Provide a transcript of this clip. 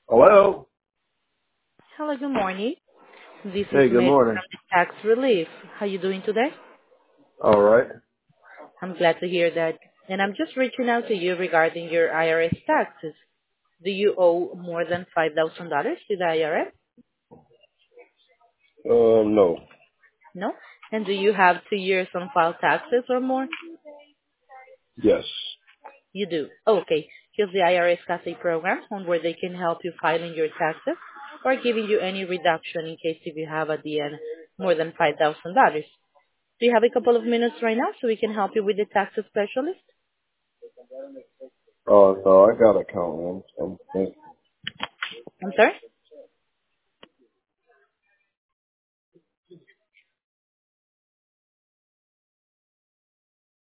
Hello. Hello, good morning. This is Hey, good Mary morning. from the Tax Relief. How you doing today? All right. I'm glad to hear that. And I'm just reaching out to you regarding your IRS taxes. Do you owe more than $5,000 to the IRS? No. No? And do you have 2 years on file taxes or more? Yes. You do. Okay. Because the IRS has a program on where they can help you filing your taxes or giving you any reduction in case if you have at the end more than $5,000. Do you have a couple of minutes right now so we can help you with the tax specialist? No, I got a count. I'm thinking. I'm sorry?